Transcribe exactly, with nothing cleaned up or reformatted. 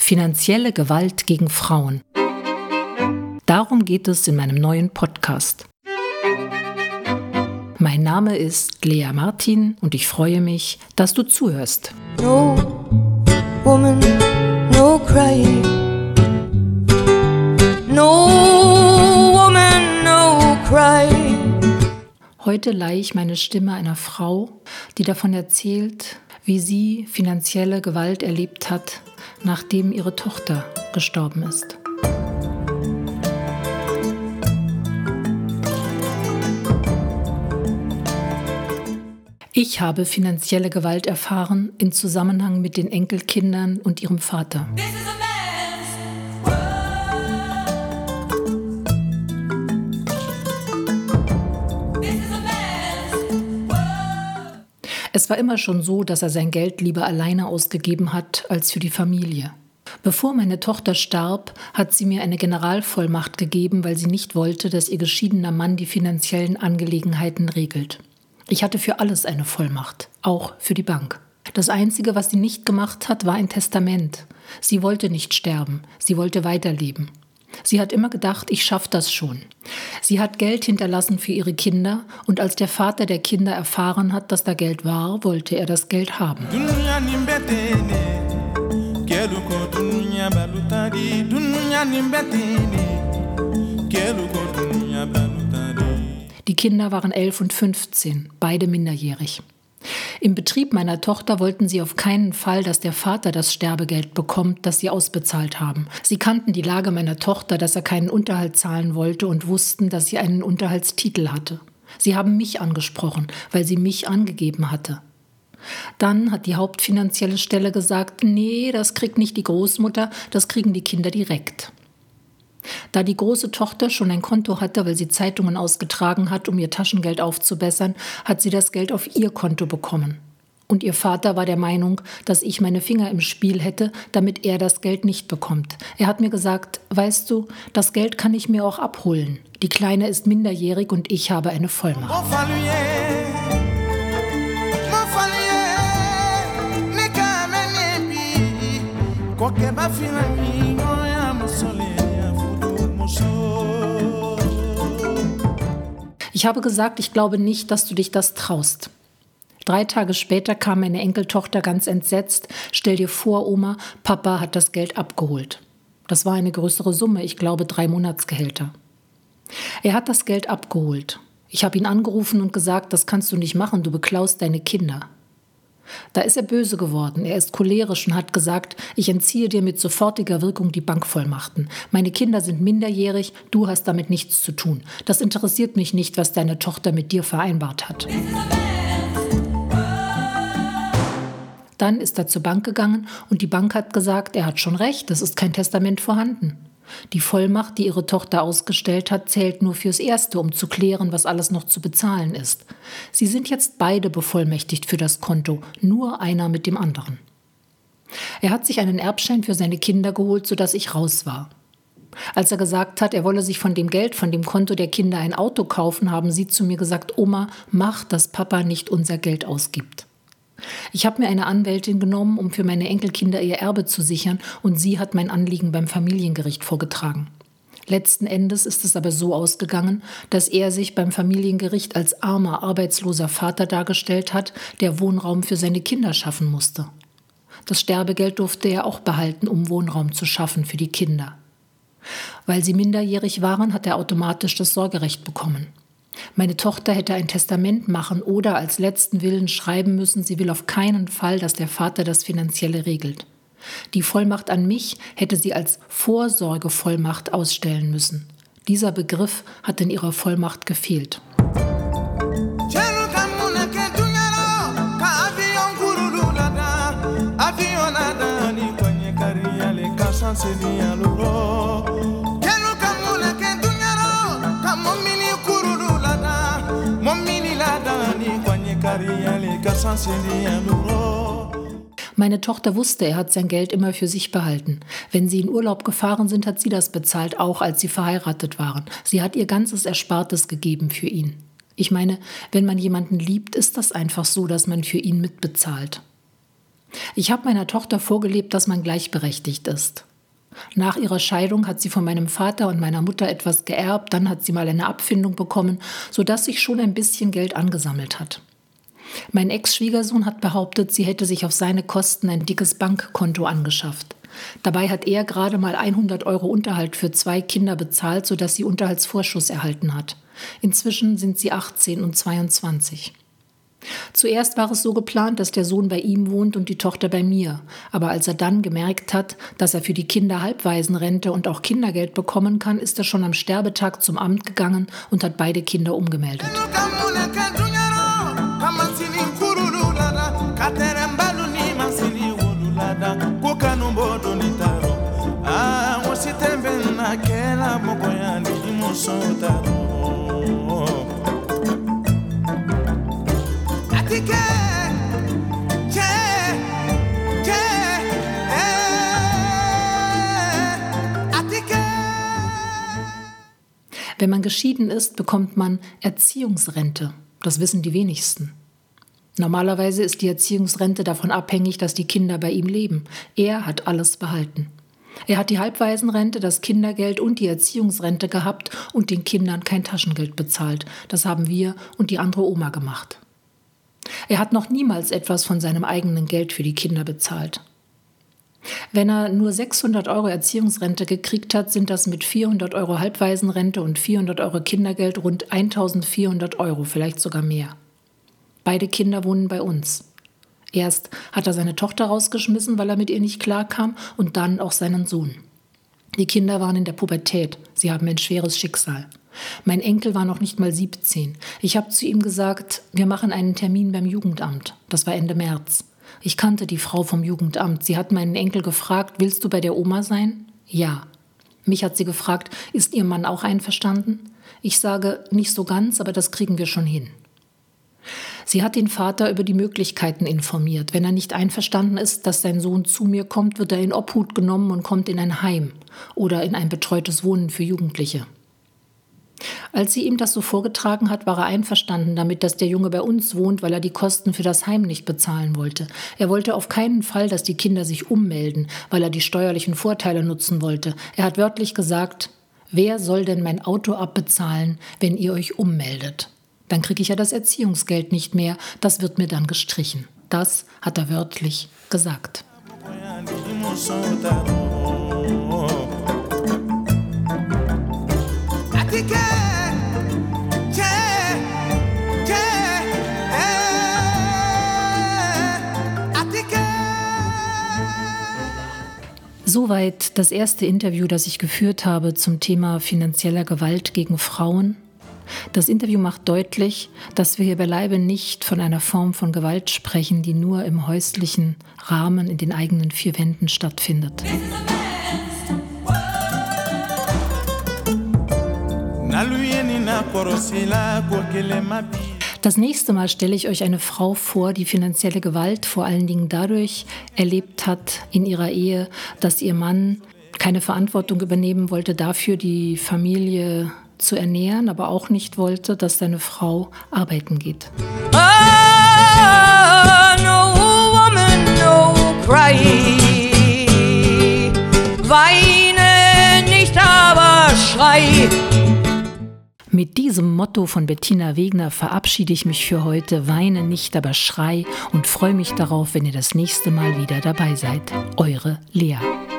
Finanzielle Gewalt gegen Frauen. Darum geht es in meinem neuen Podcast. Mein Name ist Lea Martin und ich freue mich, dass du zuhörst. No woman, no crying. No woman, no crying. Heute leihe ich meine Stimme einer Frau, die davon erzählt, wie sie finanzielle Gewalt erlebt hat, nachdem ihre Tochter gestorben ist. Ich habe finanzielle Gewalt erfahren im Zusammenhang mit den Enkelkindern und ihrem Vater. Es war immer schon so, dass er sein Geld lieber alleine ausgegeben hat als für die Familie. Bevor meine Tochter starb, hat sie mir eine Generalvollmacht gegeben, weil sie nicht wollte, dass ihr geschiedener Mann die finanziellen Angelegenheiten regelt. Ich hatte für alles eine Vollmacht, auch für die Bank. Das Einzige, was sie nicht gemacht hat, war ein Testament. Sie wollte nicht sterben, sie wollte weiterleben. Sie hat immer gedacht, ich schaffe das schon. Sie hat Geld hinterlassen für ihre Kinder und als der Vater der Kinder erfahren hat, dass da Geld war, wollte er das Geld haben. Die Kinder waren elf und fünfzehn, beide minderjährig. Im Betrieb meiner Tochter wollten sie auf keinen Fall, dass der Vater das Sterbegeld bekommt, das sie ausbezahlt haben. Sie kannten die Lage meiner Tochter, dass er keinen Unterhalt zahlen wollte und wussten, dass sie einen Unterhaltstitel hatte. Sie haben mich angesprochen, weil sie mich angegeben hatte. Dann hat die hauptfinanzielle Stelle gesagt, nee, das kriegt nicht die Großmutter, das kriegen die Kinder direkt. Da die große Tochter schon ein Konto hatte, weil sie Zeitungen ausgetragen hat, um ihr Taschengeld aufzubessern, hat sie das Geld auf ihr Konto bekommen. Und ihr Vater war der Meinung, dass ich meine Finger im Spiel hätte, damit er das Geld nicht bekommt. Er hat mir gesagt, weißt du, das Geld kann ich mir auch abholen. Die Kleine ist minderjährig und ich habe eine Vollmacht. Ich habe gesagt, ich glaube nicht, dass du dich das traust. Drei Tage später kam meine Enkeltochter ganz entsetzt. Stell dir vor, Oma, Papa hat das Geld abgeholt. Das war eine größere Summe, ich glaube drei Monatsgehälter. Er hat das Geld abgeholt. Ich habe ihn angerufen und gesagt, das kannst du nicht machen, du beklaust deine Kinder. Da ist er böse geworden, er ist cholerisch und hat gesagt, ich entziehe dir mit sofortiger Wirkung die Bankvollmachten. Meine Kinder sind minderjährig, du hast damit nichts zu tun. Das interessiert mich nicht, was deine Tochter mit dir vereinbart hat. Dann ist er zur Bank gegangen und die Bank hat gesagt, er hat schon recht, es ist kein Testament vorhanden. Die Vollmacht, die ihre Tochter ausgestellt hat, zählt nur fürs Erste, um zu klären, was alles noch zu bezahlen ist. Sie sind jetzt beide bevollmächtigt für das Konto, nur einer mit dem anderen. Er hat sich einen Erbschein für seine Kinder geholt, sodass ich raus war. Als er gesagt hat, er wolle sich von dem Geld, von dem Konto der Kinder ein Auto kaufen, haben sie zu mir gesagt, Oma, mach, dass Papa nicht unser Geld ausgibt. Ich habe mir eine Anwältin genommen, um für meine Enkelkinder ihr Erbe zu sichern, und sie hat mein Anliegen beim Familiengericht vorgetragen. Letzten Endes ist es aber so ausgegangen, dass er sich beim Familiengericht als armer, arbeitsloser Vater dargestellt hat, der Wohnraum für seine Kinder schaffen musste. Das Sterbegeld durfte er auch behalten, um Wohnraum zu schaffen für die Kinder. Weil sie minderjährig waren, hat er automatisch das Sorgerecht bekommen. Meine Tochter hätte ein Testament machen oder als letzten Willen schreiben müssen, sie will auf keinen Fall, dass der Vater das Finanzielle regelt. Die Vollmacht an mich hätte sie als Vorsorgevollmacht ausstellen müssen. Dieser Begriff hat in ihrer Vollmacht gefehlt. Meine Tochter wusste, er hat sein Geld immer für sich behalten. Wenn sie in Urlaub gefahren sind, hat sie das bezahlt, auch als sie verheiratet waren. Sie hat ihr ganzes Erspartes gegeben für ihn. Ich meine, wenn man jemanden liebt, ist das einfach so, dass man für ihn mitbezahlt. Ich habe meiner Tochter vorgelebt, dass man gleichberechtigt ist. Nach ihrer Scheidung hat sie von meinem Vater und meiner Mutter etwas geerbt, dann hat sie mal eine Abfindung bekommen, sodass sich schon ein bisschen Geld angesammelt hat. Mein Ex-Schwiegersohn hat behauptet, sie hätte sich auf seine Kosten ein dickes Bankkonto angeschafft. Dabei hat er gerade mal hundert Euro Unterhalt für zwei Kinder bezahlt, sodass sie Unterhaltsvorschuss erhalten hat. Inzwischen sind sie achtzehn und zweiundzwanzig. Zuerst war es so geplant, dass der Sohn bei ihm wohnt und die Tochter bei mir. Aber als er dann gemerkt hat, dass er für die Kinder Halbwaisenrente und auch Kindergeld bekommen kann, ist er schon am Sterbetag zum Amt gegangen und hat beide Kinder umgemeldet. Wenn man geschieden ist, bekommt man Erziehungsrente. Das wissen die wenigsten. Normalerweise ist die Erziehungsrente davon abhängig, dass die Kinder bei ihm leben. Er hat alles behalten. Er hat die Halbwaisenrente, das Kindergeld und die Erziehungsrente gehabt und den Kindern kein Taschengeld bezahlt. Das haben wir und die andere Oma gemacht. Er hat noch niemals etwas von seinem eigenen Geld für die Kinder bezahlt. Wenn er nur sechshundert Euro Erziehungsrente gekriegt hat, sind das mit vierhundert Euro Halbwaisenrente und vierhundert Euro Kindergeld rund eintausendvierhundert Euro, vielleicht sogar mehr. Beide Kinder wohnen bei uns. Erst hat er seine Tochter rausgeschmissen, weil er mit ihr nicht klarkam, und dann auch seinen Sohn. Die Kinder waren in der Pubertät, sie haben ein schweres Schicksal. Mein Enkel war noch nicht mal siebzehn. Ich habe zu ihm gesagt, wir machen einen Termin beim Jugendamt. Das war Ende März. Ich kannte die Frau vom Jugendamt. Sie hat meinen Enkel gefragt, willst du bei der Oma sein? Ja. Mich hat sie gefragt, ist ihr Mann auch einverstanden? Ich sage, nicht so ganz, aber das kriegen wir schon hin. Sie hat den Vater über die Möglichkeiten informiert. Wenn er nicht einverstanden ist, dass sein Sohn zu mir kommt, wird er in Obhut genommen und kommt in ein Heim oder in ein betreutes Wohnen für Jugendliche. Als sie ihm das so vorgetragen hat, war er einverstanden damit, dass der Junge bei uns wohnt, weil er die Kosten für das Heim nicht bezahlen wollte. Er wollte auf keinen Fall, dass die Kinder sich ummelden, weil er die steuerlichen Vorteile nutzen wollte. Er hat wörtlich gesagt, wer soll denn mein Auto abbezahlen, wenn ihr euch ummeldet? Dann kriege ich ja das Erziehungsgeld nicht mehr, das wird mir dann gestrichen. Das hat er wörtlich gesagt. Soweit das erste Interview, das ich geführt habe zum Thema finanzieller Gewalt gegen Frauen. Das Interview macht deutlich, dass wir hier beileibe nicht von einer Form von Gewalt sprechen, die nur im häuslichen Rahmen in den eigenen vier Wänden stattfindet. Das nächste Mal stelle ich euch eine Frau vor, die finanzielle Gewalt vor allen Dingen dadurch erlebt hat in ihrer Ehe, dass ihr Mann keine Verantwortung übernehmen wollte dafür, die Familie zu ernähren, aber auch nicht wollte, dass seine Frau arbeiten geht. Oh, no woman, no cry. Weine nicht, aber schrei. Mit diesem Motto von Bettina Wegner verabschiede ich mich für heute. Weine nicht, aber schrei, und freue mich darauf, wenn ihr das nächste Mal wieder dabei seid. Eure Lea.